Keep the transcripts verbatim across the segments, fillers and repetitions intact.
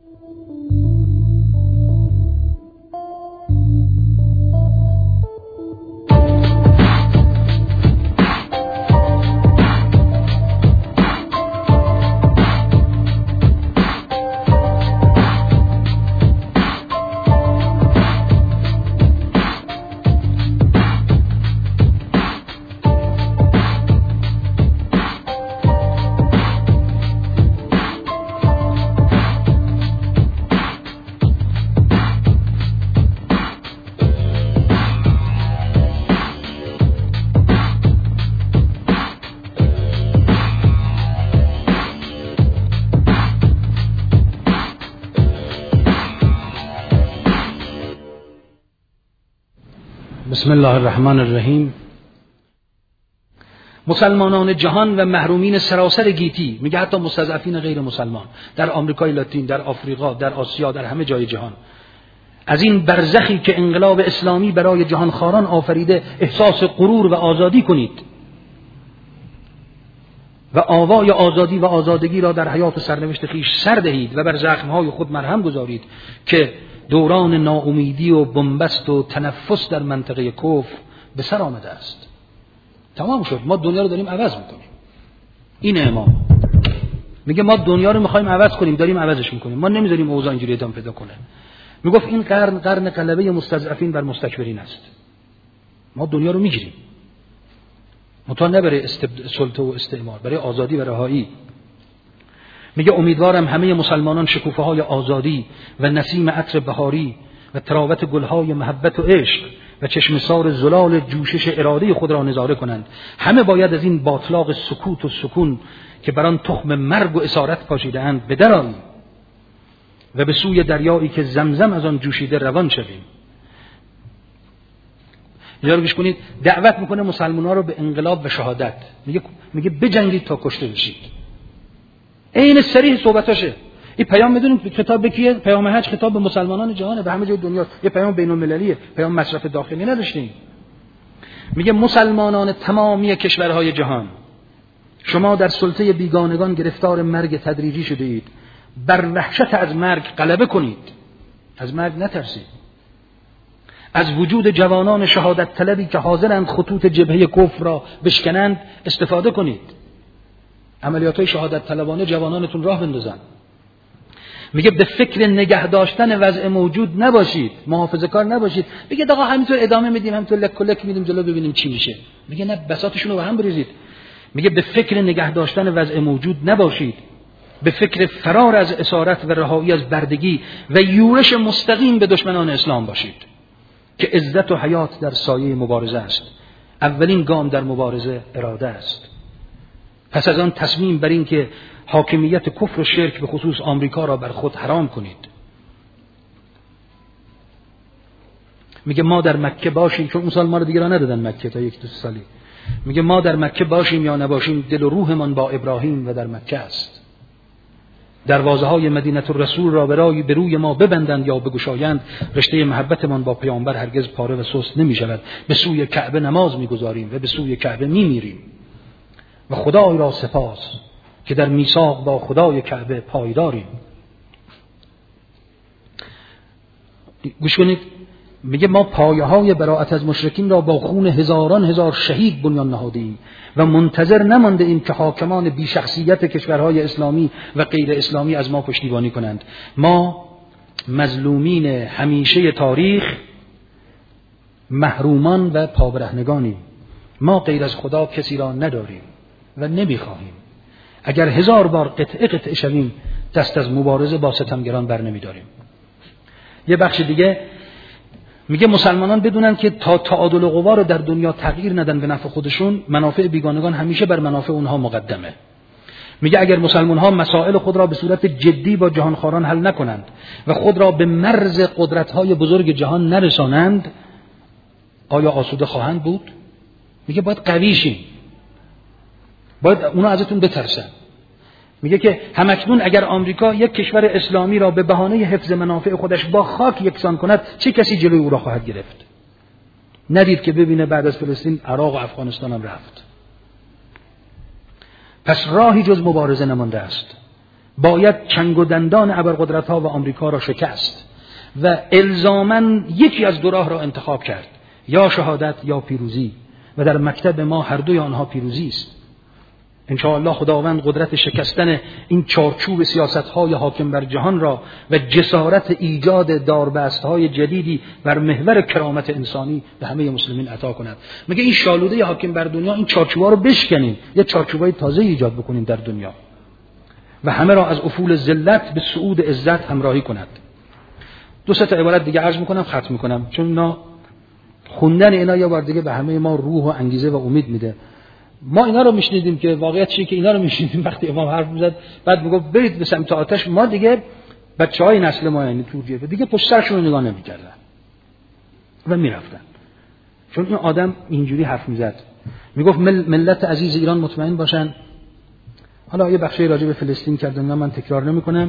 بسم الله الرحمن الرحیم. مسلمانان جهان و محرومین سراسر گیتی، میگه حتی مستضعفین غیر مسلمان در آمریکای لاتین، در آفریقا، در آسیا، در همه جای جهان، از این برزخی که انقلاب اسلامی برای جهان خاران آفریده احساس غرور و آزادی کنید و آوای آزادی و آزادگی را در حیات سرنوشت خویش سر دهید و بر زخمهای خود مرهم گذارید که دوران ناامیدی و بنبست و تنفس در منطقه کفر به سر آمده است. تمام شد. ما دنیا رو داریم عوض میکنیم. این امام میگه ما دنیا رو میخوایم عوض کنیم، داریم عوضش میکنیم. ما نمیذاریم اوضاع اینجوری ادامه پیدا کنه. میگفت این قرن قرن غلبه مستضعفین بر مستکبرین است. ما دنیا رو میگیریم، متا نه برای استبد... سلطه و استعمار، برای آزادی و رهایی. میگه امیدوارم همه مسلمانان شکوفه های آزادی و نسیم عطر بهاری و تراوت گلهای محبت و عشق و چشمسار زلال جوشش اراده خود را نظاره کنند. همه باید از این باطلاق سکوت و سکون که بران تخم مرگ و اسارت پاشیده اند بدراییم و به سوی دریایی که زمزم از آن جوشیده روان شویم. اینجا رو گوش کنید. دعوت میکنه مسلمان‌ها رو به انقلاب و شهادت. میگه میگه بجنگید تا کشته بشید. این صریح صحبتاشه. این پیام میدونید کتاب کیه؟ پیام حج خطاب به مسلمانان جهانه، به همه جای دنیا. یه پیام بین‌المللیه، پیام مصرف داخلی نداشتیم. میگه مسلمانان تمامی کشورهای جهان، شما در سلطه بیگانگان گرفتار مرگ تدریجی شده اید. بر وحشت از مرگ غلبه کنید. از مرگ نترسید. از وجود جوانان شهادت طلبی که حاضرند خطوط جبهه کفر را بشکنند استفاده کنید. عملیات‌های شهادت طلبانه جوانانتون راه بندازن. میگه به فکر نگه داشتن وضع موجود نباشید، محافظه‌کار نباشید. میگه آقا همینطور ادامه میدیم، همینطور لک لک میدیم جلو ببینیم چی میشه. میگه نه، بساطشون رو به هم بریزید. میگه به فکر نگه داشتن وضع موجود نباشید، به فکر فرار از اسارت و رهایی از بردگی و یورش مستقیم به دشمنان اسلام باشید که عزت و حیات در سایه مبارزه است. اولین گام در مبارزه اراده است. پس از آن تصمیم بر این که حاکمیت کفر و شرک به خصوص آمریکا را بر خود حرام کنید. میگه ما در مکه باشیم، چون مثال ما رو دیگه را ندادن مکه تا یک دو سالی. میگه ما در مکه باشیم یا نباشیم، دل و روحمان با ابراهیم و در مکه است. دروازه های مدینه الرسول را برای به روی ما ببندند یا بگشایند، رشته محبتمان با پیامبر هرگز پاره و سست نمی شود. به سوی کعبه نماز میگذاریم و به سوی کعبه میمیریم و خدای را سپاس که در میثاق با خدای کعبه پایداریم. گوش کنید. میگه ما پایه های براءت از مشرکین را با خون هزاران هزار شهید بنیان نهادیم و منتظر نمانده ایم که حاکمان بی شخصیت کشورهای اسلامی و غیر اسلامی از ما پشتیبانی کنند. ما مظلومین همیشه تاریخ، محرومان و پابرهنگانیم. ما غیر از خدا کسی را نداریم و نمیخواهیم. اگر هزار بار قطعه قطعه شویم دست از مبارزه با ستمگران بر نمیداریم. یه بخش دیگه میگه مسلمانان بدونن که تا تعادل قوا رو در دنیا تغییر ندن به نفع خودشون، منافع بیگانگان همیشه بر منافع اونها مقدمه. میگه اگر مسلمان ها مسائل خود را به صورت جدی با جهانخواران حل نکنند و خود را به مرز قدرت‌های بزرگ جهان نرسانند، آیا آسوده خواهند بود؟ میگه باید قوی شیم، باید اونا ازتون بترسن. میگه که همکنون اگر آمریکا یک کشور اسلامی را به بهانه حفظ منافع خودش با خاک یکسان کند، چه کسی جلوی او را خواهد گرفت؟ ندید که ببینه بعد از فلسطین عراق و افغانستان هم رفت. پس راهی جز مبارزه نمانده است. باید چنگ و دندان ابرقدرت‌ها و آمریکا را شکست و الزاماً یکی از دو راه را انتخاب کرد، یا شهادت یا پیروزی، و در مکتب ما هر دوی آنها پیروزی است. ان شاء الله خداوند قدرت شکستن این چارچوب سیاست‌های حاکم بر جهان را و جسارت ایجاد داربست‌های جدیدی بر محور کرامت انسانی به همه مسلمین عطا کند. میگه این شالوده حاکم بر دنیا، این چارچوب‌ها رو بشکنیم، یه چارچوبای تازه ایجاد بکنیم در دنیا و همه را از افول ذلت به صعود عزت همراهی کند. دو سه تا عبارت دیگه عرض می‌کنم ختم می‌کنم، چون اینا خوندن اینا یه بار دیگه به همه ما روح و انگیزه و امید میده. ما اینا رو میشنیدیم که واقعیت چیه که اینا رو میشنیدیم وقتی امام حرف میزد بعد میگفت برید به سمت آتش، ما دیگه بچهای نسل ما یعنی توجیه دیگه پشت سرشون رو نگاه نمیکردن و میرفتن، چون این آدم اینجوری حرف میزد. میگفت مل ملت عزیز ایران مطمئن باشن. حالا یه بخشی راجع به فلسطین کردن، من تکرار نمیکنم.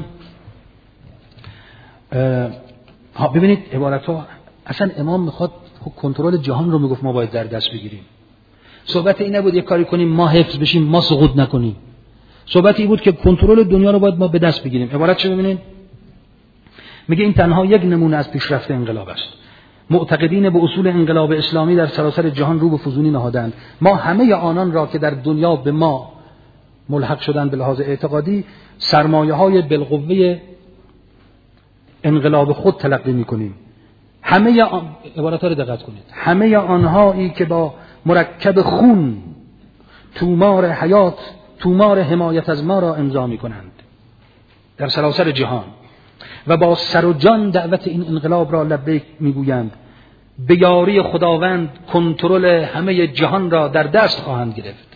ها ببینید عبارت‌ها، اصلا امام میخواد کنترل جهان رو میگفت ما باید در دست بگیریم. صحبت این نبود یک کاری کنیم ما حفظ بشیم ما سقوط نکنیم. صحبت این بود که کنترل دنیا رو باید ما به دست بگیریم. عبارت چه ببینید؟ میگه این تنها یک نمونه از پیشرفت انقلاب است. معتقدین به اصول انقلاب اسلامی در سراسر جهان رو به فزونی نهادند. ما همه آنان را که در دنیا به ما ملحق شدند به لحاظ اعتقادی سرمایه‌های بالقوه انقلاب خود تلقی می‌کنیم. همه آن... عبارت‌ها رو دقت کنید. همه آنهایی که با مرکب خون تومار حیات تومار حمایت از ما را امضا می‌کنند در سراسر جهان و با سر و جان دعوت این انقلاب را لبیک می‌گویند، به یاری خداوند کنترل همه جهان را در دست خواهند گرفت.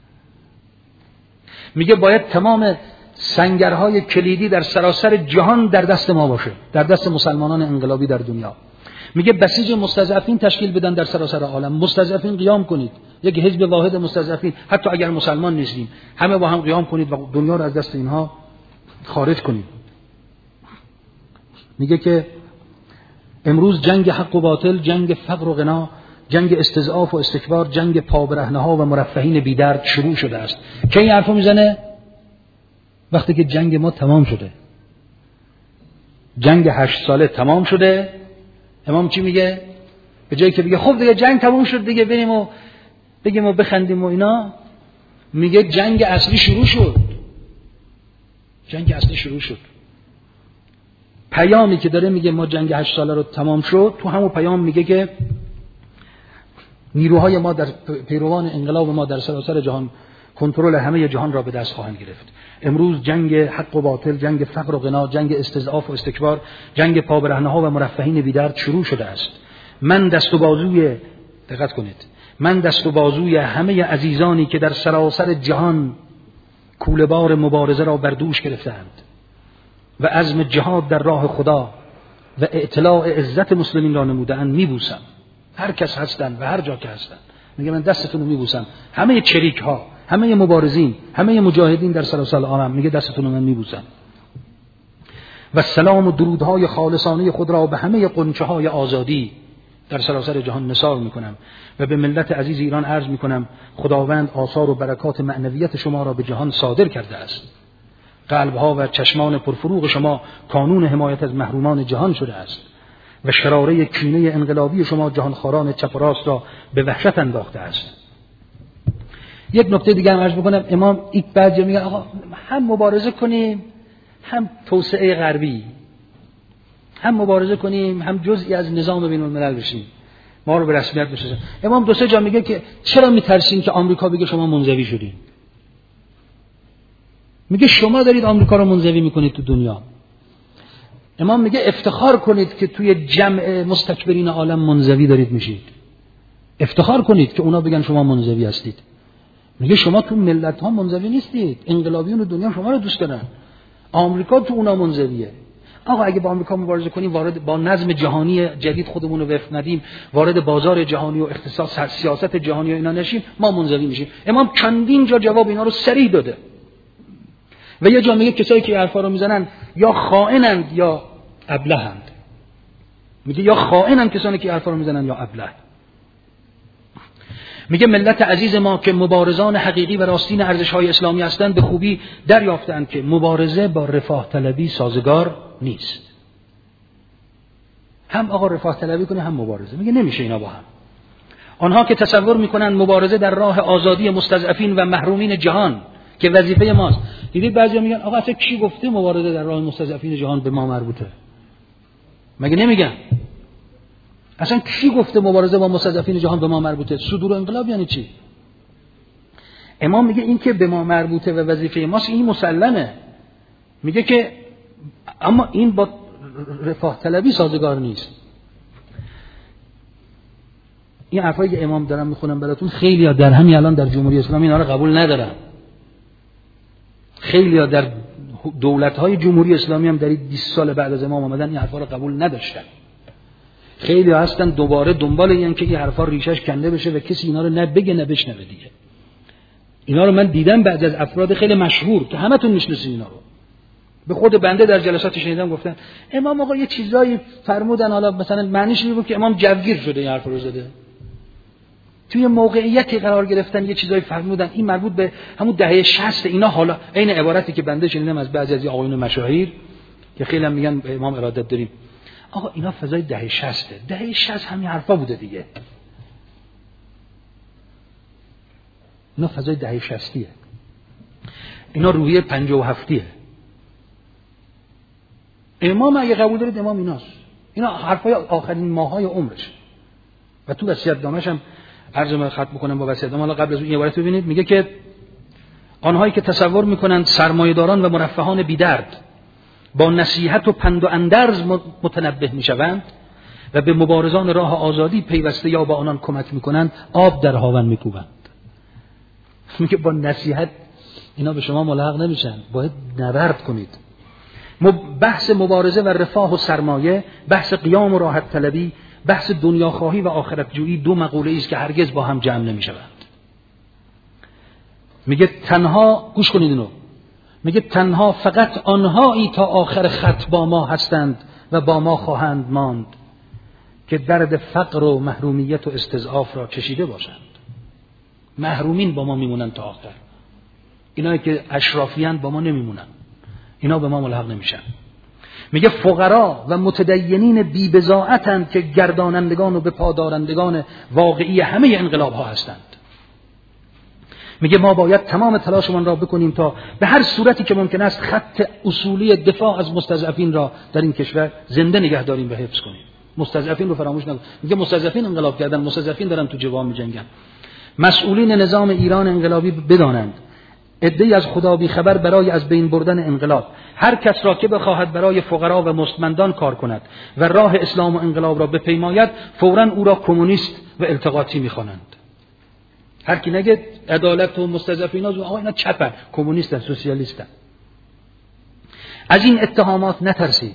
میگه باید تمام سنگرهای کلیدی در سراسر جهان در دست ما باشه، در دست مسلمانان انقلابی در دنیا. میگه بسیج مستضعفین تشکیل بدن در سراسر عالم، مستضعفین قیام کنید، یک حزب واحد مستضعفین، حتی اگر مسلمان نیستیم همه با هم قیام کنید و دنیا رو از دست اینها خارج کنید. میگه که امروز جنگ حق و باطل، جنگ فقر و غنا، جنگ استضعاف و استکبار، جنگ پابرهنه‌ها و مرفهین بی‌درد شروع شده است. کی این حرفو میزنه؟ وقتی که جنگ ما تمام شده. جنگ هشت ساله تمام شده. امام چی میگه؟ به جایی که بگه خب دیگه جنگ تمام شد دیگه بریم و بگیم و بخندیم و اینا، میگه جنگ اصلی شروع شد. جنگ اصلی شروع شد. پیامی که داره میگه ما جنگ هشت ساله رو تمام شد، تو همون پیام میگه که نیروهای ما در پیروان انقلاب ما در سراسر جهان کنترل همه جهان را به دست خواهند گرفت. امروز جنگ حق و باطل، جنگ فقر و غنا، جنگ استضعاف و استکبار، جنگ پابرهنه‌ها و مرفهین بی‌درد شروع شده است. من دست و بازوی دقت کنید من دست و بازوی همه عزیزانی که در سراسر جهان کوله‌بار مبارزه را بر دوش گرفتند و عزم جهاد در راه خدا و اطلاع عزت مسلمین را نموده‌اند میبوسم. هر کس هستن و هر جا که هستن، میگه من دستتون رو میبوسم. همه چریک ها، همه مبارزین، همه مجاهدین در سراسر عالم، میگه دستتون رو من میبوسم. و سلام و درودهای خالصانه خود را به همه قنچه های آزادی در سراسر جهان نثار میکنم و به ملت عزیز ایران عرض میکنم خداوند آثار و برکات معنویت شما را به جهان صادر کرده است. قلبها و چشمان پرفروغ شما کانون حمایت از محرومان جهان شده است و شراره کینه انقلابی شما جهانخواران چپ و راست را به وحشت انداخته است. یک نکته دیگه هم عرض بکنم. امام این بعضی میگن آقا هم مبارزه کنیم هم توسعه غربی، هم مبارزه کنیم هم جزئی از نظام بین الملل بشیم، ما رو به رسمیت بشناسن. امام دو سه جا میگه که چرا میترسین که آمریکا بگه شما منزوی شدین؟ میگه شما دارید آمریکا رو منزوی میکنید تو دنیا. امام میگه افتخار کنید که توی جمع مستکبرین عالم منزوی دارید میشید. افتخار کنید که اونا بگن شما منزوی هستید. میگه شما تو ملت ها منزوی نیستید، انقلابیون دنیا شما رو دوست دارن. آمریکا تو اونا منزویه. آقا اگه با آمریکا مبارزه کنیم، وارد با نظم جهانی جدید خودمون رو وفق ندیم، وارد بازار جهانی و اختصاص سیاست جهانی و اینا نشیم، ما منزوی میشیم. امام چندین جا جواب اینا رو صریح داده. و یه جا میگه کسایی که حرفا رو میزنن یا خائنند یا ابلهند. میگه یا خائنند کسانی که حرفا رو میزنن یا ابله. میگه ملت عزیز ما که مبارزان حقیقی و راستین ارزش‌های اسلامی هستند به خوبی دریافتند که مبارزه با رفاه طلبی سازگار نیست. هم آقا رفاه طلبی کنه هم مبارزه، میگه نمیشه اینا با هم. آنها که تصور میکنند مبارزه در راه آزادی مستضعفین و محرومین جهان که وظیفه ماست. دیدید بعضیا میگن آقا اصلا کی گفته مبارزه در راه مستضعفین جهان به ما مربوطه؟ مگه نمیگن؟ اصلا کی گفته مبارزه با مستضعفین جهان به ما مربوطه؟ صدور انقلاب یعنی چی؟ امام میگه این که به ما مربوطه و وظیفه ماست این مسلمه. میگه که اما این با رفاه طلبی سازگار نیست. این حرفایی که امام دارم میخونم براتون خیلی ها در همین الان در جمهوری اسلامی اینا رو قبول ندارن. خیلی ها در دولت‌های جمهوری اسلامی هم در بیست سال بعد از امام آمدن این حرفا رو قبول نداشتن. خیلی ها هستن دوباره دنبال این که این حرفا ریشش کنده بشه و کسی اینا رو نه بگه نه بشنوه دیگه. اینا رو من دیدم بعد از افراد خیلی مشهور که همتون میشناسید اینا رو. به خود بنده در جلسات شنیدم گفتن امام آقا یه چیزایی فرمودن، حالا مثلا معنیش این بود که امام جوگیر شده این حرف رو زده. توی موقعیتی قرار گرفتن یه چیزایی فرمودن این مربوط به همون دهه شصت اینا. حالا عین عبارتی که بنده شنیدم از بعضی از آقایون مشاهیر که خیلی هم میگن به امام ارادت داریم، آقا اینا فضای دهه شصت، دهه شصت همین حرفا بوده دیگه. اینا فضای دهه شصتیه، اینا روحیه پنجاه و هفتیه. امام اگه قبول دارید امام ایناست، اینا حرفای آخرین ماهای عمرش. و تو وصیت‌نامه‌ش هم عرض من ختم می‌کنم با وصیت‌نامه. حالا قبل از این عبارت ببینید، میگه که آنهایی که تصور می‌کنند سرمایه‌داران و مرفهان بی‌درد با نصیحت و پند و اندرز متنبه می‌شوند و به مبارزان راه آزادی پیوسته یا با آنان کمک می‌کنند، آب در هاون می‌کوبند. میگه با نصیحت اینا به شما ملحق نمیشن، باید نبرد کنید. بحث مبارزه و رفاه و سرمایه، بحث قیام و راحت طلبی، بحث دنیاخواهی و آخرت جویی دو مقوله است که هرگز با هم جمع نمی‌شوند. میگه تنها، گوش کنید اینو، میگه تنها فقط آنهایی تا آخر خط با ما هستند و با ما خواهند ماند که درد فقر و محرومیت و استضعاف را چشیده باشند. محرومین با ما میمونن تا آخر. اینایی که اشرافیان با ما نمیمونن، اینا به ما ملحق نمیشن. میگه فقرا و متدینین بی‌بضاعتند که گردانندگان و به پادارندگان واقعی همه انقلاب ها هستند. میگه ما باید تمام تلاشمان را بکنیم تا به هر صورتی که ممکن است خط اصولی دفاع از مستضعفین را در این کشور زنده نگه داریم و حفظ کنیم. مستضعفین رو فراموش نکنیم. میگه مستضعفین انقلاب کردن، مستضعفین دارن تو جوام میجنگن. مسئولین نظام ایران انقلابی بدانند عده‌ای از خدا بی خبر برای از بین بردن انقلاب هر کس را که بخواهد برای فقرا و مستمندان کار کند و راه اسلام و انقلاب را بپیماید، فوراً او را کمونیست و التقاطی می‌خوانند. هر کی نگه عدالت و مستضعفین ها، آقا اینا چپن، کمونیستن، سوسیالیستن. از این اتهامات نترسید.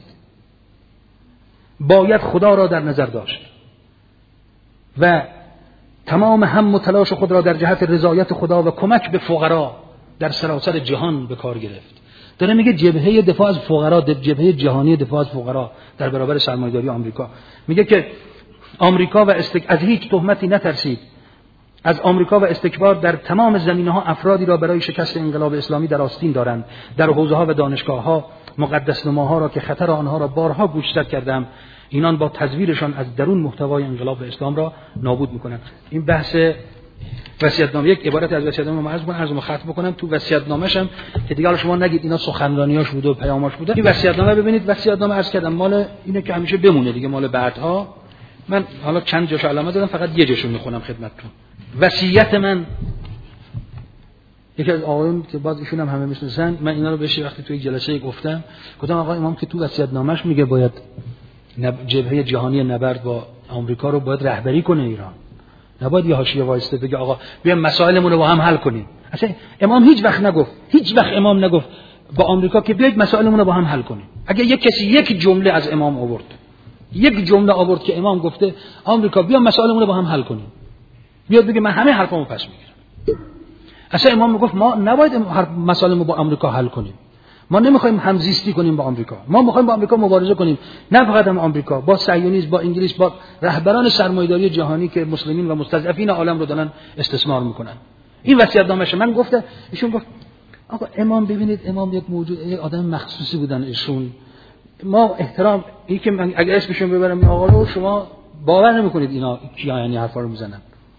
باید خدا را در نظر داشت و تمام هم و تلاش خود را در جهت رضایت خدا و کمک به فقرا در سراسر جهان به کار گرفت. داره میگه جبهه دفاع از فقرا، جبهه جهانی دفاع از فقرا در برابر سرمایه‌داری آمریکا. میگه که آمریکا و استک... از هیچ تهمتی نترسید. از آمریکا و استکبار در تمام زمینه‌ها افرادی را برای شکست انقلاب اسلامی در آستین دارند. در حوزه‌ها و دانشگاه‌ها مقدس نماها را که خطر آنها را بارها گوشزد کردم، اینان با تزویرشان از درون محتوای انقلاب اسلام را نابود می‌کنند. این بحث وصیت‌نامه، یک عبارت از وصیت‌نامه ما عرض کنم، عرض خط بکنم. تو وصیت‌نامه‌ش هم که دیگه شما نگید اینا سخنرانیاش بوده و پیاماش بوده. این وصیت‌نامه ببینید، وصیت‌نامه عرض کردم مال اینه که همیشه بمونه دیگه، مال بعدها. من حالا چند جاشو علامه دادم، فقط یه جاشو میخونم خدمتتون. وصیت من، یکی از آقایون که باز ایشون هم همه میشناسن، من اینا رو بهش وقتی توی جلسه گفتم، گفتم آقا امام که تو وصیت‌نامه‌اش میگه باید جبهه جهانی نبرد با آمریکا رو باید رهبری کنه ایران، نباید یه حاشیه وایسته بگه آقا بیایم مسائلمون رو با هم حل کنیم. اصلا امام هیچ وقت نگفت، هیچ وقت امام نگفت با آمریکا که بیاید مسائلمون رو با هم حل کنیم. اگه یک کسی یک جمله از امام آورد، یک جمله آورد که امام گفته آمریکا بیا مسائلمون رو با هم حل کنیم، بیاد بگه من همه حرفامو پس میگیرم. اصلا امام میگفت ما نباید مسائلمون با آمریکا حل کنیم، ما نمیخوایم همزیستی کنیم با آمریکا، ما میخوایم با آمریکا مبارزه کنیم، نه فقط هم آمریکا، با صهیونیسم، با انگلیس، با رهبران سرمایه‌داری جهانی که مسلمین و مستضعفین عالم رو دارن استثمار میکنن. این وصیت‌نامه‌شه. من گفته ایشون گفت آقا امام ببینید امام یک موجود، یک آدم مخصوصی بودن ایشون، ما احترام این که من اگه اسمشون ببرم آقا رو شما باور نمیکنید اینا کیا یعنی حرفا رو میزنن.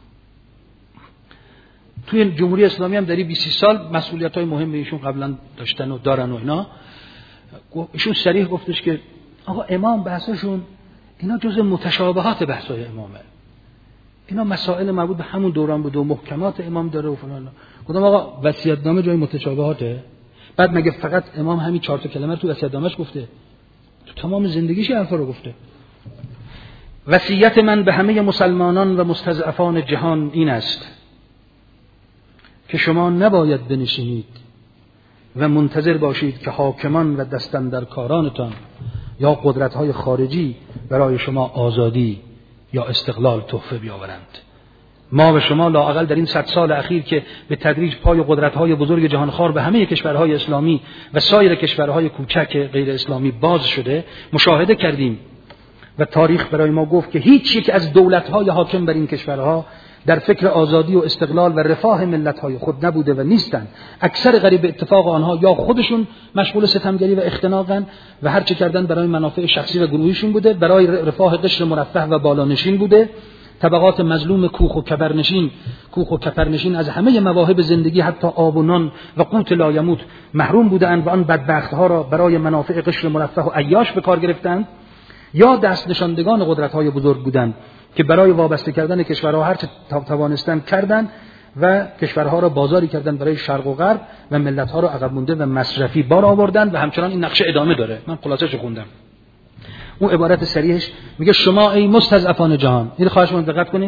توی جمهوری اسلامی هم داری بیست سال مسئولیت‌های مهم ایشون قبلا داشتن و دارن و اینا. ایشون صریح گفتش که آقا امام بحثاشون اینا جزء متشابهات بحث‌های امامه، اینا مسائل مربوط به همون دوران بود و محکمات امام داره و فلان. گفتم آقا وصیت‌نامه جای متشابهاته؟ بعد مگه فقط امام همین چهار تا کلمه رو تو وصیت‌نامه‌اش گفته؟ تو تمام زندگیش این حرفا رو گفته. وصیت من به همه مسلمانان و مستضعفان جهان این است که شما نباید بنشینید و منتظر باشید که حاکمان و دستاندرکارانتان یا قدرت‌های خارجی برای شما آزادی یا استقلال تحفه بیاورند. ما به شما لااقل در این صد سال اخیر که به تدریج پای قدرت‌های بزرگ جهانخوار به همه کشورهای اسلامی و سایر کشورهای کوچک غیر اسلامی باز شده مشاهده کردیم و تاریخ برای ما گفت که هیچ یک از دولت‌های حاکم بر این کشورها در فکر آزادی و استقلال و رفاه ملت‌های خود نبوده و نیستند. اکثر قریب اتفاق آنها یا خودشون مشغول ستمگری و اختناقن و هر چه کردن برای منافع شخصی و گروهیشون بوده، برای رفاه قشر مرفه و بالانشین بوده. طبقات مظلوم کوخ و کبرنشین کوخ و کپرنشین از همه مواهب زندگی حتی آب و نان و قوت لایموت محروم بودند و آن بدبخت‌ها را برای منافع قشر مرفه و عیاش به کار گرفتند، یا دست نشاندگان قدرت‌های بزرگ بودند که برای وابسته کردن کشورها هر چه توانستند کردند و کشورها را بازاری کردند برای شرق و غرب و ملت‌ها را عقب مونده و مصرفی بار آوردند و همچنان این نقشه ادامه داره. من خلاصه‌اش خوندم. اون عبارت صریحش میگه شما ای مستضعفان جهان، این خواهش من دقت کنید،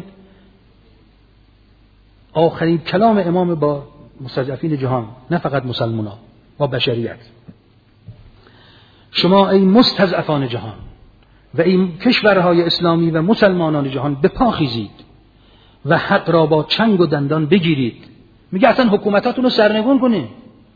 آخرین کلام امام با مستضعفین جهان، نه فقط مسلمان‌ها، با بشریت. شما ای مستضعفان جهان و این کشورهای اسلامی و مسلمانان جهان به پا خیزید و حق را با چنگ و دندان بگیرید. میگه اصلا حکومتاتون رو سرنگون کنید،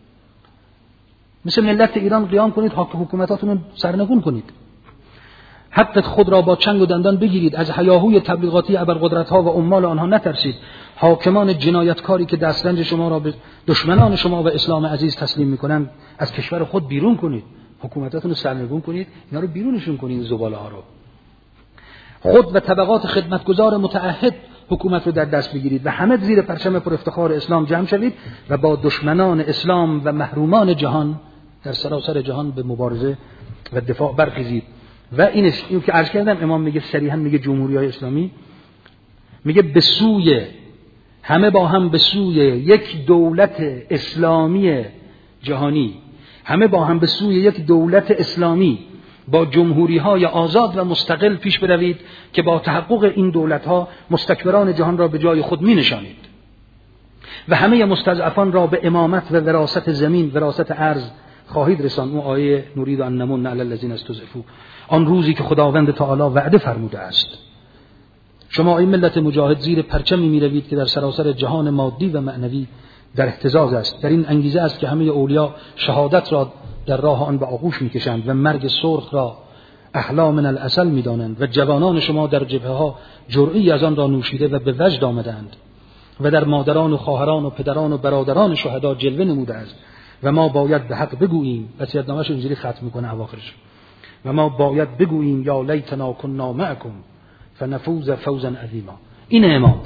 مثل ملت ایران قیام کنید، حکومتاتون رو سرنگون کنید. حق خود را با چنگ و دندان بگیرید، از هیاهوی تبلیغاتی ابرقدرت‌ها و عمال آنها نترسید. حاکمان جنایتکاری که دسترنج شما را به دشمنان شما و اسلام عزیز تسلیم میکنند از کشور خود بیرون کنید، حکومتاتون رو سرنگون کنید، اینا رو بیرونشون کنید، زباله ها رو. خود و طبقات خدمتگزار متعهد حکومت رو در دست بگیرید و همه زیر پرچم پر افتخار اسلام جمع شوید و با دشمنان اسلام و محرومان جهان در سراسر جهان به مبارزه و دفاع برخیزید. و اینش این که عرض کردم، امام میگه صریحا، میگه جمهوری‌های اسلامی، میگه به سوی همه با هم به سوی یک دولت اسلامی جهانی، همه با هم به سوی یک دولت اسلامی با جمهوری‌های آزاد و مستقل پیش بروید که با تحقق این دولت‌ها مستکبران جهان را به جای خود می‌نشانید و همه مستضعفان را به امامت و وراثت زمین، وراثت ارض خواهید رساند. اون آیه نورید ان نمن علی الذین استضعفوا، آن روزی که خداوند تعالی وعده فرموده است. شما این ملت مجاهد زیر پرچمی می‌روید که در سراسر جهان مادی و معنوی در اهتزاز است. در این انگیزه است که همه اولیا شهادت را در راه آن به آغوش می‌کشند و مرگ سرخ را احلا من العسل می‌دانند و جوانان شما در جبهه‌ها جرعی از آن را نوشیده و به وجد آمدند و در مادران و خواهران و پدران و برادران شهدا جلوه نموده است و ما باید به حق بگوییم. وصیت‌نامه‌اش اینجوری ختم می‌کنه اواخرش، و ما باید بگوییم یا لیتنا کنا معکم فنفوز فوزا عظیما. این امام،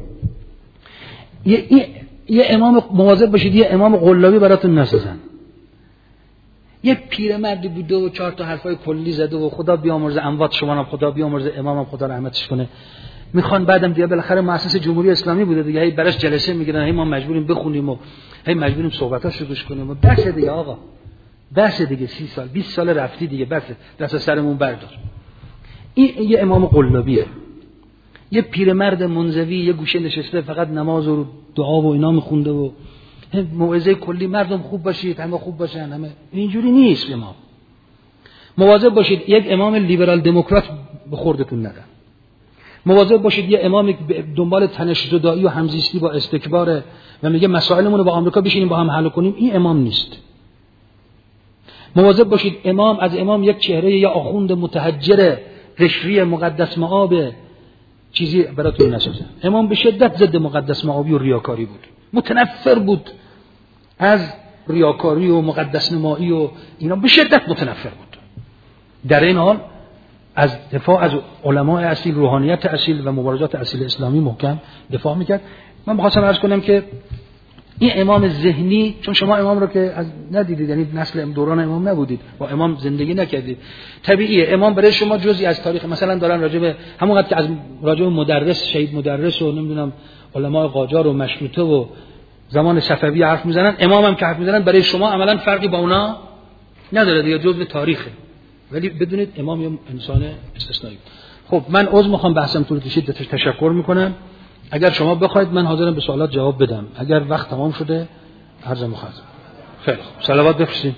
یه, یه, یه امام مواظب باشید، یه امام قلابی براتون نسازن. یه پیرمردی بوده و چهار تا حرفای کلی زده و خدا بیامرزه اموات شما هم خدا بیامرزه، امامم خدا رحمتش کنه. میخوان بعدم دیگه بالاخره مؤسس جمهوری اسلامی بوده دیگه، هی براش جلسه میگیرن، هی ما مجبوریم بخونیم و هی مجبوریم صحبتاشو گوش کنیم و بس دیگه آقا، بس دیگه، سی سال بیست سال رفتی دیگه، بس دست سرمون بردار. این یه امام قلابیه، یه پیرمرد منزوی یه گوشه نشسته فقط نماز و دعا و اینا میخونده و موعظه کلی مردم خوب باشید، همه خوب باشن، همه اینجوری نیست. امام مواظب باشید یک امام لیبرال دموکرات به خوردتون ندن. مواظب باشید یه امامی که دنبال تنش زدایی و همزیستی با استکبار و میگه مسائلمون رو با آمریکا بشینیم با هم حل کنیم، این امام نیست. مواظب باشید امام از امام یک چهره یا آخوند متحجر قشری مقدس مآب چیزی براتون نسازه. امام به شدت ضد مقدس مآبی و ریاکاری بود، متنفر بود از ریاکاری و مقدس نمایی و اینا، به شدت متنفر بود. در این حال از دفاع از علماء اصیل، روحانیت اصیل و مبارزات اصیل اسلامی محکم دفاع میکرد. من بخواستم عرض کنم که این امام ذهنی، چون شما امام رو که از ندیدید، یعنی نسل دوران امام نبودید، با امام زندگی نکردید، طبیعیه امام برای شما جزئی از تاریخ. مثلا دارن راجع به همونقدر که از راجع به مدرس، شهید مدرس و نمیدونم علماء قاجار و مشروطه و زمان صفوی حرف میزنن، امام هم که حرف میزنن برای شما عملا فرقی با اونا نداره دیگه، جزء تاریخه. ولی بدونید امام یه انسان استثنایی. خب من عذر میخوام بحثم طول کشید، تشکر میکنم. اگر شما بخواید من حاضرم به سوالات جواب بدم. اگر وقت تمام شده عرض مخاطب. خیلی خوب، صلوات بفرستید.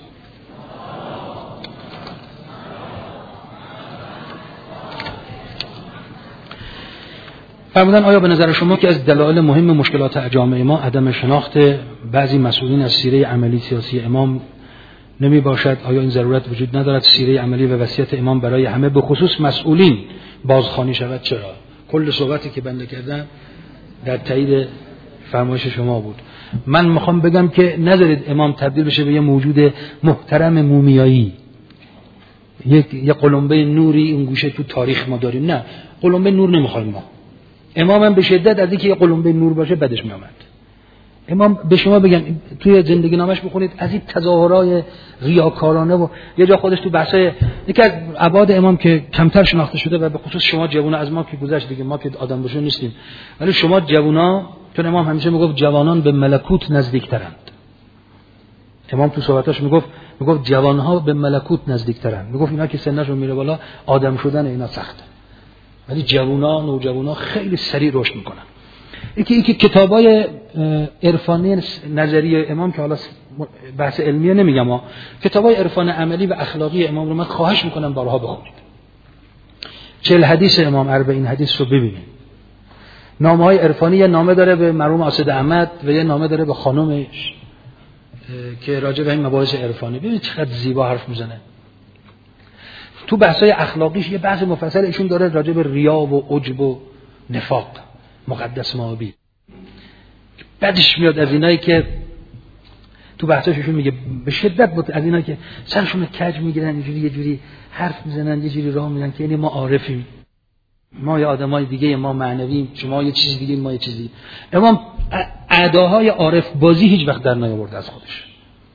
فرمودن آیا به نظر شما که از دلایل مهم مشکلات جامعه ما عدم شناخت بعضی مسئولین از سیره عملی سیاسی امام نمی باشد؟ آیا این ضرورت وجود ندارد سیره عملی و وصیت امام برای همه به خصوص مسئولین بازخوانی شود؟ چرا؟ کل صحبتی که بنده کردم در تایید فرمایش شما بود. من میخوام بگم که نذارید امام تبدیل بشه به یه موجود محترم مومیایی، یک یه قلمبه نوری اون گوشه تو تاریخ ما داریم. نه، قلمبه نور نمیخوایم ما. امام هم به شدت از اینکه یه قلمبه نور باشه بدش میامد. امام به شما بگم توی زندگی نامش بخونید از این تظاهرای ریاکارانه و یه جا خودش تو بحثای یکی از ابعاد امام که کمتر شناخته شده و به خصوص شما جوونا، از ما که گذشت دیگه، ما که آدم بشو نیستیم، ولی شما جوونا، چون امام همیشه میگفت جوانان به ملکوت نزدیکترند. امام تو صحبتاش میگفت میگفت جوانها به ملکوت نزدیکترند. میگفت اینا که سنشون میره بالا آدم شدن اینا سخته، ولی جوونا، نوجوانا خیلی سریع رشد میکنن. یکی یکی کتابای عرفانی نظری امام که حالا بحث علمیه نمیگم ها، کتابای عرفان عملی و اخلاقی امام رو من خواهش میکنم بارها بخونید. چهل حدیث امام، اربعین حدیث رو ببینید. نامه های عرفانی، یه نامه داره به مرحوم اسد احمد و یه نامه داره به خانمش که راجع به این مباحث عرفانی. ببینید چقدر زیبا حرف میزنه. تو بحث‌های اخلاقیش یه بحث مفصل ایشون داره راجع به ریا و عجب و نفاق، مقدس مآبی. بعدش میاد از اینایی که تو بحثاشون میگه به شدت بود، از اینایی که سرشون کج میگیرن، اینجوری یه جوری حرف میزنن، یه جوری راه میرن که یعنی ما عارفیم، ما یه آدمای دیگه، ما معنویم، شما یه چیز دیگه، ما یه چیزی. امام اداهای عارف بازی هیچ وقت در نیاورد از خودش.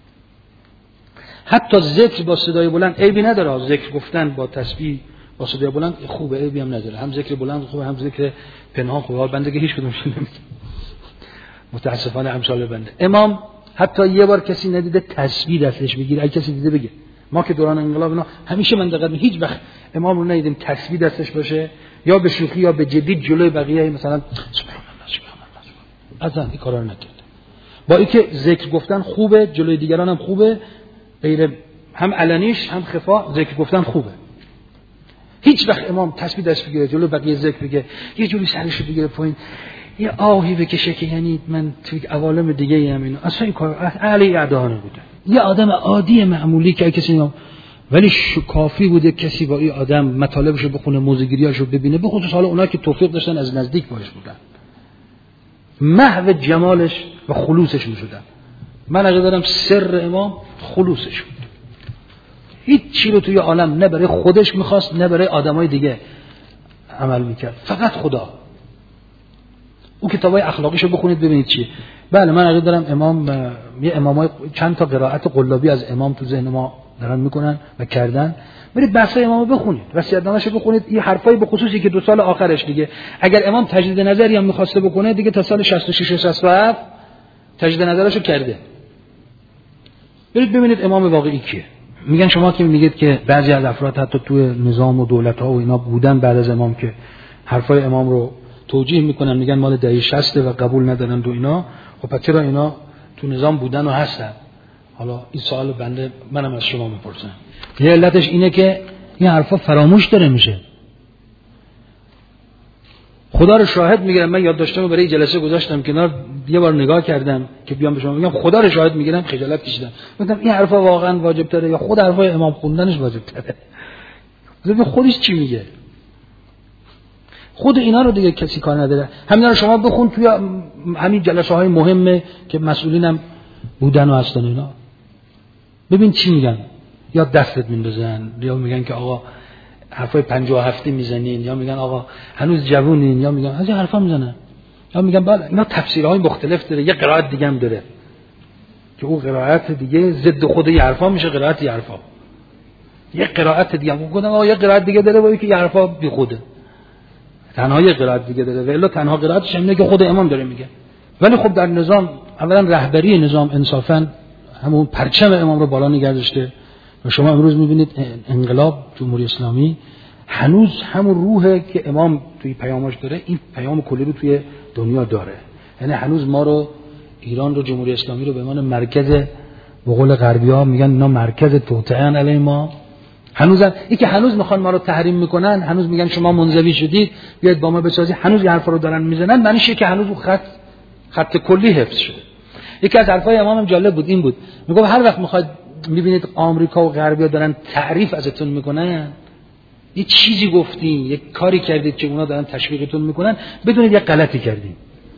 حتی ذکر با صدای بلند عیبی نداره، ذکر گفتن با تسبیح با صدای بلند خوبه، عیبی هم نداره. هم ذکر بلند خوبه، هم ذکر پنهان خوبه. حال بنده که هیچ کدومش نمیگه، متاسفانه امثال بنده. امام حتی یه بار کسی ندیده تسبیح دستش بگیره، اگه کسی دیده بگه. ما که دوران انقلاب اینا همیشه منطقه هیچ وقت امام رو ندیدیم تسبیح دستش باشه، یا به شوخی یا به جدی جلوی بقیه مثلا سبحان الله سبحان الله از این کارا نکرد. با اینکه ذکر گفتن خوبه، جلوی دیگران هم خوبه، غیر هم علنیش هم خفا ذکر گفتن خوبه. هیچ وقت امام تسبیح دست بگیره جلو بقیه ذکر بگه، یه جوری سرش بگیره پایین، یه آهی بکشه که یعنی من توی عوالم دیگه ام. اینو اصلا این کار اهل اعدانه بوده. یه آدم عادی معمولی که کسی نم، ولی کافی بوده کسی با این آدم مطالبشو بخونه، موزگیریاشو ببینه، به خصوص حالا اونایی که توفیق داشتن از نزدیک باش بودن، محو جمالش و خلوصش میشدن. من اگه دارم سر امام خلوصش بود، هیچ چی رو توی عالم نه برای خودش میخواست نه برای آدمای دیگه عمل میکرد، فقط خدا. اون کتابای اخلاقیشو بخونید ببینید چیه. بله من اگه دارم امام، یه امامای چند تا قرائت قلابی از امام تو ذهن ما دارن میکنن و کردن، برید بحثای امامو بخونید، وصیت‌نامه‌شو بخونید، این حرفای به خصوصی که دو سال آخرش دیگه اگر امام تجدید نظری هم میخواسته بکنه دیگه تا سال شصت و شش شصت و هفت تجدید نظرشو کرده. برید ببینید امام واقعی کیه. میگن شما که میگید که بعضی از افراد حتی تو نظام و دولت ها و اینا بودن بعد از امام که حرفای امام رو توجیه میکنن، میگن مال دهه شصت و قبول ندارن دو اینا. خب پس چرا اینا تو نظام بودن و هستن؟ حالا این سوال بنده منم از شما میپرسم. یه علتش اینه که این حرفا فراموش داره میشه. خدا رو شاهد میگیرم. من یادداشتمو برای جلسه گذاشتم کنار، یه بار نگاه کردم که بیام به شما بگم خدا رو شاهد میگیرم، خجالت کشیدم. گفتم این حرفا واقعا واجب تره یا خود حرفای امام خوندنش واجب تره؟ ببین خودش چی میگه. خود اینا رو دیگه کسی کار نداره. همینا رو شما بخون توی همین جلسه های مهمه که مسئولینم بودن و هستن اینا. ببین چی میگن. یا دستت میندازن، یا میگن که آقا حرفای پنجاه و هفتی میزنین، یا میگن آقا هنوز جوونین، یا میگن از این حرفا میزنن، یا میگن بله. اینا تفسیرهای مختلف داره. یه قرائت دیگه هم داره که اون قرائت دیگه ضد خود این حرفا میشه قرائت این حرفا. یه قرائت دیگه هم گفتم آقا یه قرائت دیگه داره ولی که این حرفا بی خوده. تنها یه قرائت دیگه داره، ولی تنها قرائتش اینه که خود امام داره میگه. ولی خب در نظام اولا رهبری نظام انصافا همون پرچم امام رو بالا نگه داشته و شما امروز میبینید انقلاب جمهوری اسلامی هنوز همون روحه که امام توی پیامش داره، این پیام کلی رو توی دنیا داره. یعنی هنوز ما رو، ایران رو، جمهوری اسلامی رو به عنوان مرکز، به قول غربی‌ها میگن اینا مرکز توطئه‌ان علیه ما. هنوز این که هنوز میخوان ما رو تحریم میکنن، هنوز میگن شما منزوی شدید بیاید با ما بسازید، هنوز این حرفا رو دارن میزنن، معنیشه که هنوز اون خط خط کلی حفظ شده. یکی از حرفای امام جالب بود، این بود میگه هر وقت میخواید میبینید آمریکا و غربی‌ها دارن تعریف ازتون میکنن، یه چیزی گفتین، یه کاری کردید که اونا دارن تشویقتون میکنن، بدونید یه غلطی کردین.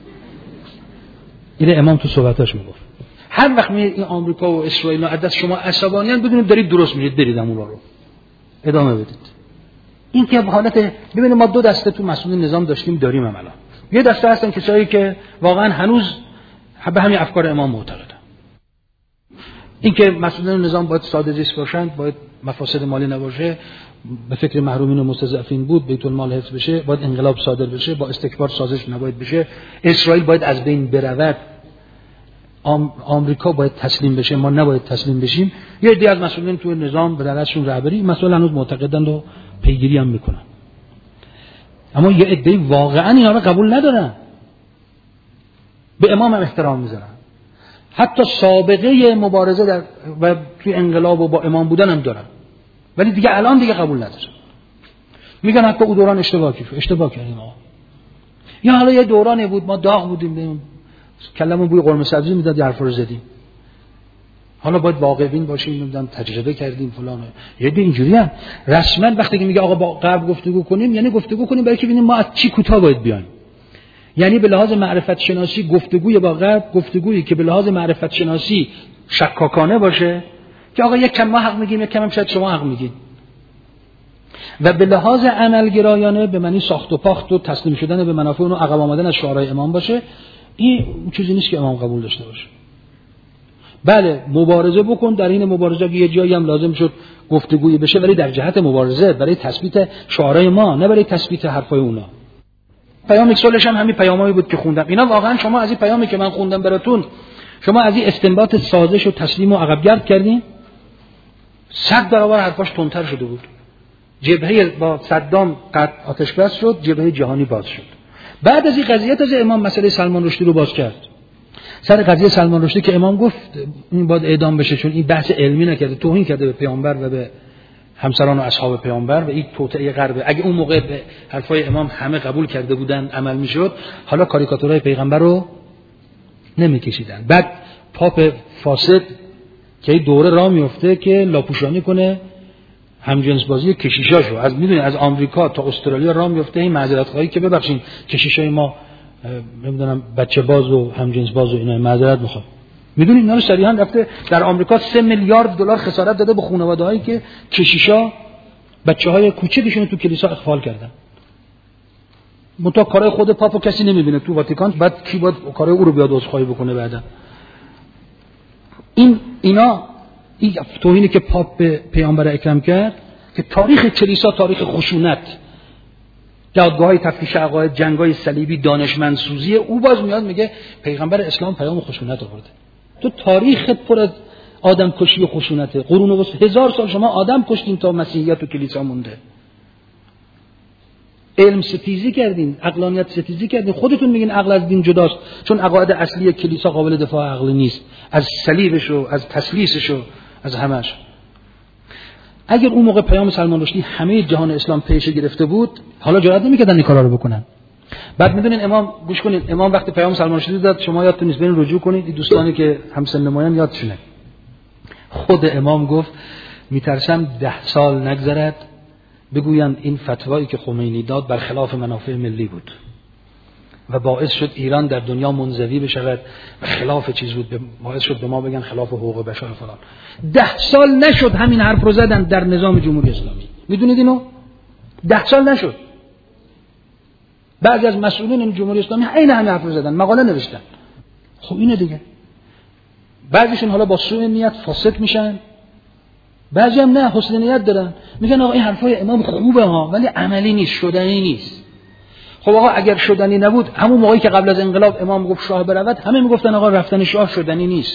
این امام تو صحبتاش میگفت هر وقت میاد این آمریکا و اسرائیل از دست شما عصبانیان، بدونید دارید درست میرید، برید همون رو ادامه بدید. این که حالت، ببینید ما دو دسته تو مسئول نظام داشتیم داریم هم الان. یه دسته هستن کسایی که واقعا هنوز به همین افکار امام معتقدن. این که مسئولین نظام باید ساده زیست باشند، باید مفاسد مالی نباشه، به فکر محرومین و مستضعفین بود، بیت المال حفظ بشه، باید انقلاب صادر بشه، با استکبار سازش نباید بشه، اسرائیل باید از بین برود، آم... آمریکا باید تسلیم بشه، ما نباید تسلیم بشیم. یه عده از مسئولین تو نظام به دستشون رهبری مسئول هنوز معتقدند و پیگیری هم میکنن. اما یه عده واقعا اینا رو قبول ندارن، به امام هم احترام میذارن، حتی سابقه مبارزه در و توی انقلاب و با امام بودن هم دارن، ولی دیگه الان دیگه قبول ندارن. میگن حتی اون دوران اشتباه کردیم، اشتباه کردیم ما. یا حالا یه دورانی بود ما داغ بودیم، کلمون بوی قرمه سبزی میداد، یه حرفا رو زدیم. حالا باید واقع بین باشیم، نمیدونم تجربه کردیم فلان. یه دی اینجوری هم رسما وقتی که میگه آقا با غرب گفتگو کنیم، یعنی گفتگو کنیم برای که ببینیم ما از چی کوتاه باید بیایم. یعنی به لحاظ معرفت شناسی گفتگوی با غرب، گفتگویی که به لحاظ معرفت شناسی شکاکانه باشه که آقا یک کم ما حق میگیم، یک کم هم شاید شما حق میگید، و به لحاظ عملگرایانه به معنی ساخت و پاخت و تسلیم شدن به منافع اون و عقب آمدن از شعارهای امام باشه. این چیزی نیست که امام قبول داشته باشه. بله مبارزه بکن، در این مبارزه که یه جایی هم لازم شد گفتگویی بشه، ولی در جهت مبارزه، برای تثبیت شعارهای ما، نه برای تثبیت حرفای اونا. پیام اکسالش هم همین پیامایی بود که خوندم. اینا واقعا شما از این پیامی که من خوندم براتون، شما از این استنباط سازش و تسلیم و عقب گرد کردین، صد برابر حرفاش تندتر شده بود. جبهه با صدام قطع آتش بس شد، جبهه جهانی باز شد. بعد از این قضیه از امام مسئله سلمان رشدی رو باز کرد. سر قضیه سلمان رشدی که امام گفت این باید اعدام بشه، چون این بحث علمی نکرده، توهین کرده به پیامبر و به همسران و اصحاب پیامبر و این توطئه غربه. اگه اون موقع به حرفای امام همه قبول کرده بودن، عمل میشد، حالا کاریکاتورهای پیغمبر رو نمیکشیدن. بعد پاپ فاسد که دوره راه میفته که لاپوشانی کنه همجنس بازی کشیشاشو، از میدونید از آمریکا تا استرالیا راه میفته این معذرت خواهی که ببخشید کشیشای ما نمیدونم بچه باز و همجنس باز و اینا، معذرت میخوام. میدونید اینا رو صریحا رفته در آمریکا سه میلیارد دلار خسارت داده به خانواده‌هایی که کشیشا بچه‌های کوچکشون تو کلیسا اغفال کردن. منتها کارهای خود پاپو کسی نمیبینه تو واتیکان، بعد کی باید کارهای او رو بیاد عذرخواهی بکنه بعدا. این اینا این توهینی که پاپ به پیامبر اکرم کرد که تاریخ کلیسا تاریخ خشونت، دادگاه‌های تفتیش عقاید، جنگ‌های صلیبی، دانشمندسوزی، او باز میاد میگه پیغمبر اسلام پیام خشونت آورده. تو تاریخ پر از آدم کشی و خشونته. قرون وسطا هزار سال شما آدم کشتین تا مسیحیت و کلیسا مونده. علم ستیزی کردین، عقلانیت ستیزی کردین. خودتون میگین عقل از دین جداست، چون عقاید اصلی کلیسا قابل دفاع عقلی نیست، از صلیبش و از تسلیسش و از همش. اگر اون موقع پیام سلمان رشدی همه جهان اسلام پیش گرفته بود، حالا جرئت نمی‌کردن این کارا رو بکنن. بعد میدونین امام گوش کنین، امام وقتی پیام سلمان رشدی داد شما یادتون نیست، برین رجوع کنید، این دوستانی که همسن نمایان یادشونه. خود امام گفت میترسم ده سال نگذرد بگویند این فتوایی که خمینی داد برخلاف منافع ملی بود و باعث شد ایران در دنیا منزوی بشود و خلاف چیز بود، باعث شد به ما بگن خلاف حقوق بشر فلان. ده سال نشد همین حرف رو زدن در نظام جمهوری اسلامی. میدونید اینو؟ ده سال نشد. بعضی از مسئولین این جمهوری اسلامی عین همین حرف رو زدن، مقاله نوشتن. خب اینه دیگه. بعضیشون حالا با سوء نیت فاسد میشن، بعضی هم نه حسن نیت دارن، میگن آقا این حرفای امام خوبه ها ولی عملی نیست، شدنی نیست. خب آقا اگر شدنی نبود همون موقعی که قبل از انقلاب امام گفت شاه برود همه میگفتن آقا رفتن شاه شدنی نیست.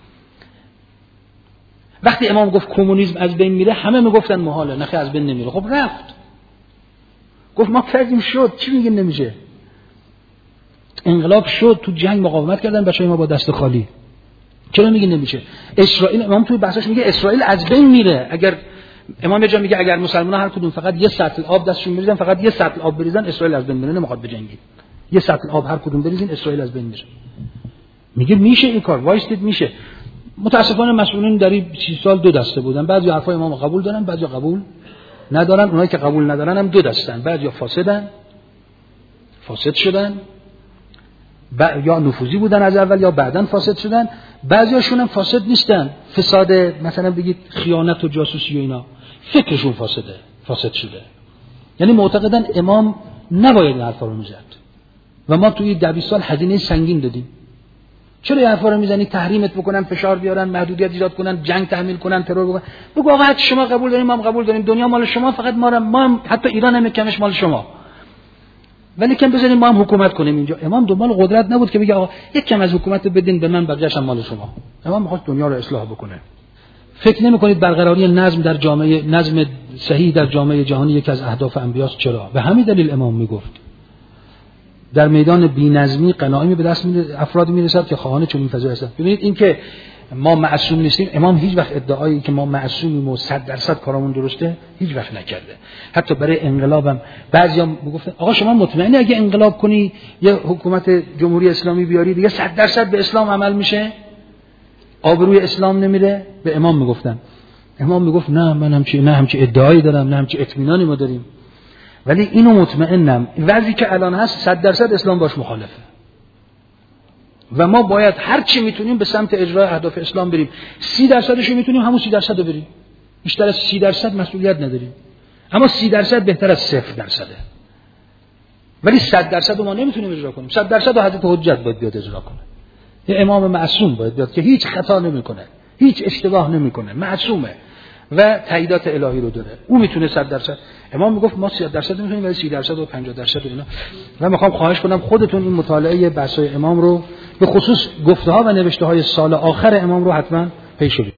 وقتی امام گفت کمونیسم از بین میره همه میگفتن محاله، نخیر از بین نمیره. خب رفت، گفت ما کردیم شد، چی میگین نمیشه؟ انقلاب شد، تو جنگ مقاومت کردن بچهای ما با دست خالی، چرا میگین نمیشه؟ اسرائیل، امام توی بحثش میگه اسرائیل از بین میره. اگر امام یه جا میگه اگر مسلمان‌ها هر کدوم فقط یه سطل آب دستشون بریزن، فقط یه سطل آب بریزن، اسرائیل از بین میره، نمیخواد بجنگید. یه سطل آب هر کدوم بریزین اسرائیل از بین میره. میگه میشه این کار، وایستید میشه. متاسفانه مسئولین در این سی سال دو دسته بودن، بعضی حرفای امام قبول دارن، بعضی قبول ندارن. اونایی که قبول ندارن هم دو دستن، بعضی فاسدن، فاسد شدن، یا نفوذی بودن از اول یا بعداً فاسد شدن. بعضیاشون هم فاسد نیستن، فساد مثلا بگید خیانت و جاسوسی و اینا، فکرشون فاسده، فاسد شده. یعنی معتقدن امام نباید این حرفا رو میزد و ما توی ده بیست سال هزینه سنگین دادیم. چرا این حرفا رو میزنی؟ تحریمت بکنن، فشار بیارن، محدودیت ایجاد کنن، جنگ تحمیل کنن، ترور بکنن. بگو آقا حتی شما قبول دارین، ما هم قبول داریم، دنیا مال شما، فقط ما ما هم حتی ایران هم کمش مال شما، ولی کم بذارین ما هم حکومت کنیم اینجا. امام دنبال قدرت نبود که بگه آقا یک کم از حکومت بدین به من، بقیه‌اش هم مال شما. امام می‌خواد دنیا رو اصلاح بکنه. فکر نمی‌کنید برقراری نظم در جامعه، نظم صحیح در جامعه جهانی یکی از اهداف انبیاست؟ چرا؟ به همین دلیل امام میگفت در میدان بی‌نظمی غنایمی به دست میاد، افرادی میرسد که خواهان چنین فضایی هستند. ببینید این که ما معصوم نیستیم، امام هیچ وقت ادعایی که ما معصومیم و صد درصد کارمون درسته هیچ وقت نکرده. حتی برای انقلابم بعضیا میگفتن آقا شما مطمئنی اگه انقلاب کنی یه حکومت جمهوری اسلامی بیاری دیگه صد درصد به اسلام عمل میشه، آبروی اسلام نمیره؟ به امام میگفتن. امام میگفت نه من همچی نه همچی ادعایی دارم، نه همچی اطمینانی ما داریم، ولی اینو مطمئنم وضعی که الان هست صد درصد اسلام باش مخالفه و ما باید هر چی میتونیم به سمت اجرای اهداف اسلام بریم. سی درصدش رو میتونیم همون سی درصد رو بریم، بیشتر از سی درصد مسئولیت نداریم، اما سی درصد بهتر از صفر درصده. ولی صد درصد رو ما نمیتونیم اجرا کنیم. صد درصد رو حضرت حجت باید بیاد اجرا کنه، یه امام معصوم باید بیاد که هیچ خطا نمیکنه، هیچ اشتباه نمیکنه، معصومه و تاییدات الهی رو داره، او میتونه صد درصد. امام میگفت ما صد درصد میتونیم ولی سی درصد و پنجاه درصد و اینا. و میخوام خواهش کنم خودتون این مطالعه بحث‌های امام رو به خصوص گفته‌ها و نوشته‌های سال آخر امام رو حتما پیش بگیرید.